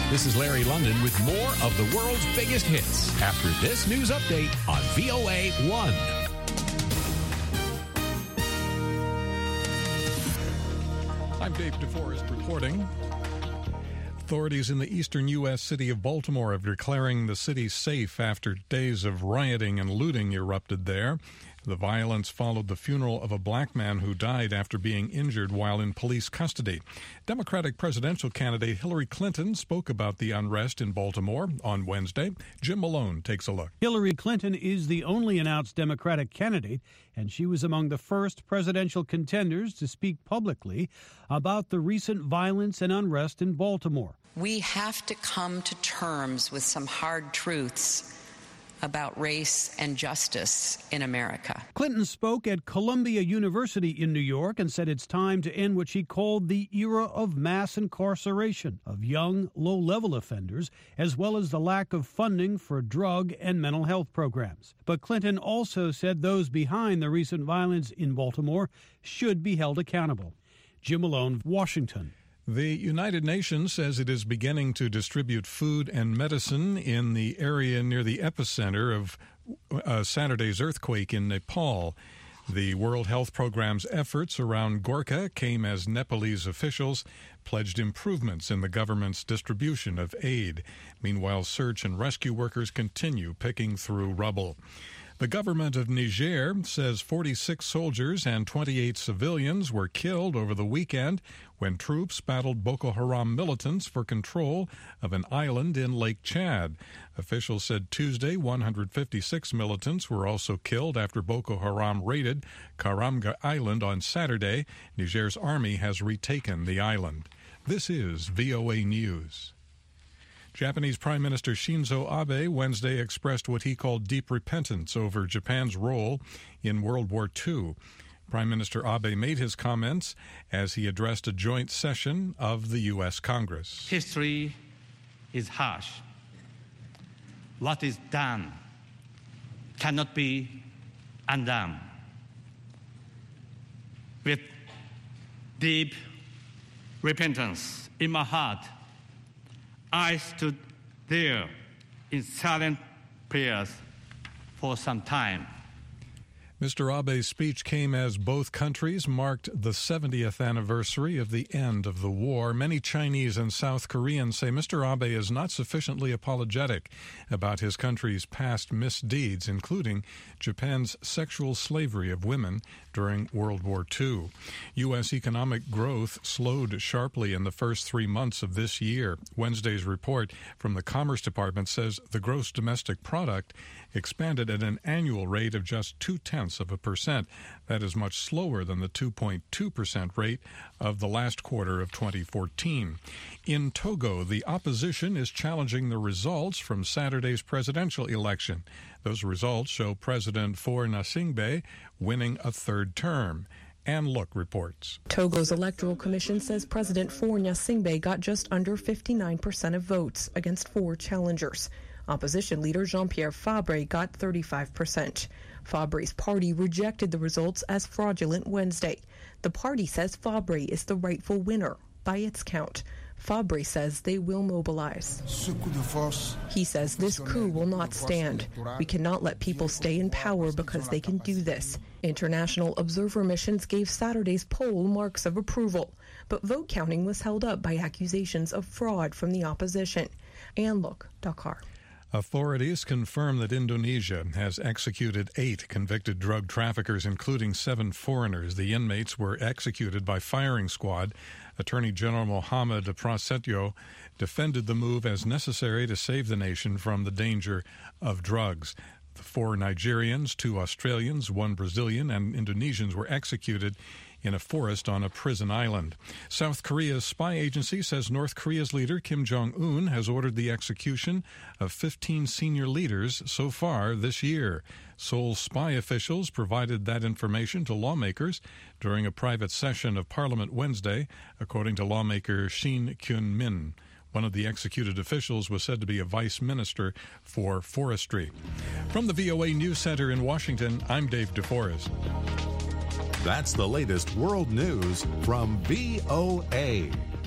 This is Larry London with more of the world's biggest hits after this news update on VOA 1. I'm Dave DeForest reporting. Authorities in the eastern U.S. city of Baltimore are declaring the city safe after days of rioting and looting erupted there. The violence followed the funeral of a black man who died after being injured while in police custody. Democratic presidential candidate Hillary Clinton spoke about the unrest in Baltimore on Wednesday. Jim Malone takes a look. Hillary Clinton is the only announced Democratic candidate, and she was among the first presidential contenders to speak publicly about the recent violence and unrest in Baltimore. We have to come to terms with some hard truths about race and justice in America. Clinton spoke at Columbia University in New York and said it's time to end what she called the era of mass incarceration of young, low-level offenders, as well as the lack of funding for drug and mental health programs. But Clinton also said those behind the recent violence in Baltimore should be held accountable. Jim Malone, Washington. The United Nations says it is beginning to distribute food and medicine in the area near the epicenter of Saturday's earthquake in Nepal. The World Health Programme's efforts around Gorkha came as Nepalese officials pledged improvements in the government's distribution of aid. Meanwhile, search and rescue workers continue picking through rubble. The government of Niger says 46 soldiers and 28 civilians were killed over the weekend when troops battled Boko Haram militants for control of an island in Lake Chad. Officials said Tuesday 156 militants were also killed after Boko Haram raided Karamga Island on Saturday. Niger's army has retaken the island. This is VOA News. Japanese Prime Minister Shinzo Abe Wednesday expressed what he called deep repentance over Japan's role in World War II. Prime Minister Abe made his comments as he addressed a joint session of the U.S. Congress. History is harsh. What is done cannot be undone. With deep repentance in my heart, I stood there in silent prayers for some time. Mr. Abe's speech came as both countries marked the 70th anniversary of the end of the war. Many Chinese and South Koreans say Mr. Abe is not sufficiently apologetic about his country's past misdeeds, including Japan's sexual slavery of women during World War II. U.S. economic growth slowed sharply in the first 3 months of this year. Wednesday's report from the Commerce Department says the gross domestic product expanded at an annual rate of just 0.2%. That is much slower than the 2.2% rate of the last quarter of 2014. In Togo, the opposition is challenging the results from Saturday's presidential election. Those results show President Faure Gnassingbé winning a third term. Ann Look reports. Togo's Electoral Commission says President Faure Gnassingbé got just under 59% of votes against 4 challengers. Opposition leader Jean-Pierre Fabre got 35%. Fabre's party rejected the results as fraudulent Wednesday. The party says Fabre is the rightful winner by its count. Fabre says they will mobilize. He says this coup will not stand. We cannot let people stay in power because they can do this. International observer missions gave Saturday's poll marks of approval, but vote counting was held up by accusations of fraud from the opposition. Ann Look, Dakar. Authorities confirm that Indonesia has executed 8 convicted drug traffickers, including 7 foreigners. The inmates were executed by firing squad. Attorney General Muhammad Prasetyo defended the move as necessary to save the nation from the danger of drugs. The 4 Nigerians, 2 Australians, 1 Brazilian, and Indonesians were executed in a forest on a prison island. South Korea's spy agency says North Korea's leader Kim Jong-un has ordered the execution of 15 senior leaders so far this year. Seoul spy officials provided that information to lawmakers during a private session of Parliament Wednesday, according to lawmaker Shin Kyun-min. One of the executed officials was said to be a vice minister for forestry. From the VOA News Center in Washington, I'm Dave DeForest. That's the latest world news from VOA.